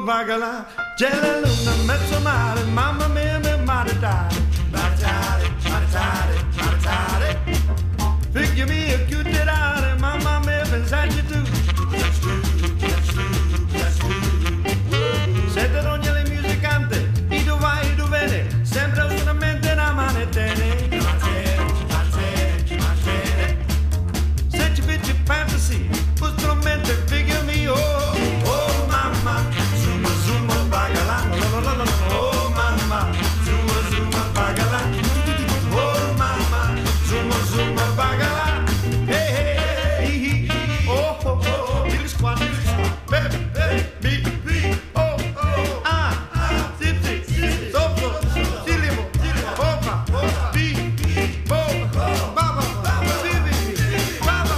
bagala, Jella Luna, mezzo male, mamma mia, mi maritare, maritare, maritare, maritare. Figure me a cute tirare, mamma mia, pensate tu. That's true, that's true, that's true. Sette ogni le musicante, i dove vai, i dove viene, sempre solamente una manetene. Manetene, manetene. Se ci vedi fantasy, strumento, figure me, oh mamma, zuma zuma bagala, oh mamma, zuma zuma bagala, oh mamma, zuma zuma bagala, hey hey hey, oh oh oh, il squad, baby, baby, oh oh, tipsy, sopro, silimo, opa, bi, baba, bibi, baba.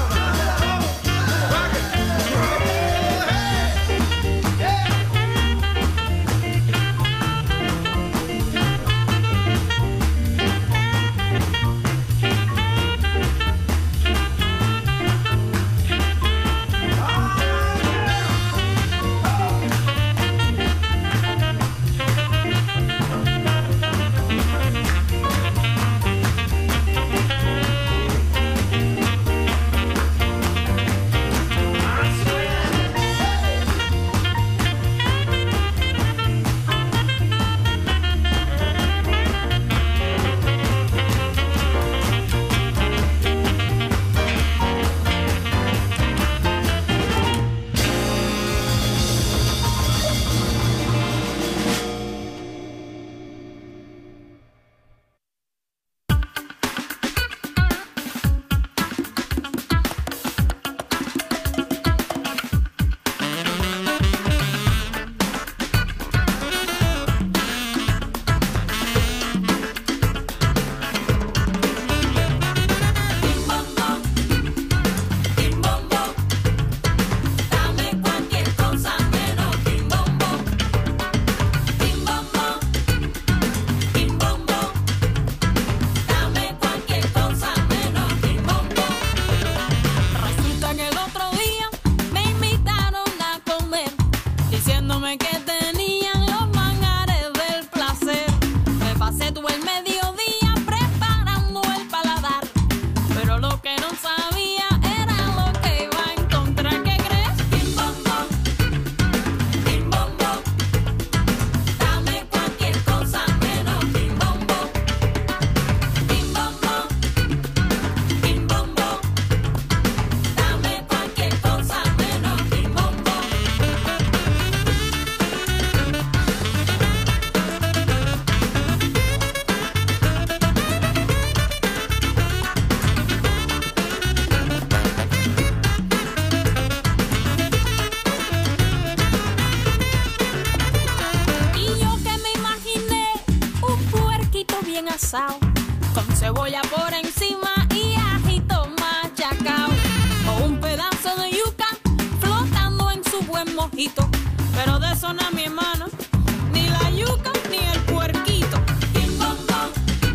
Con cebolla por encima y ajito machacao, o un pedazo de yuca flotando en su buen mojito. Pero de eso no, mi hermano, ni la yuca ni el puerquito. Bim bom bom,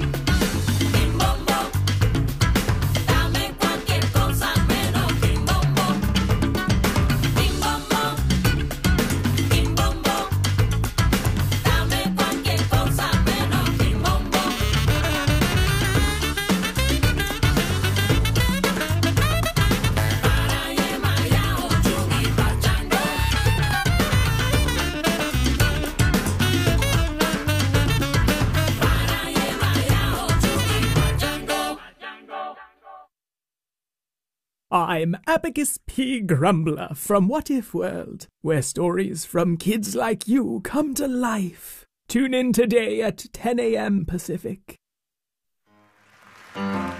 bim bom bom, dame cualquier cosa menos bim bom bom, bim bom bom, bim bom bom, dame cualquier cosa menos bim bom bom. I'm Abacus P. Grumbler from What If World, where stories from kids like you come to life. Tune in today at 10 a.m. Pacific.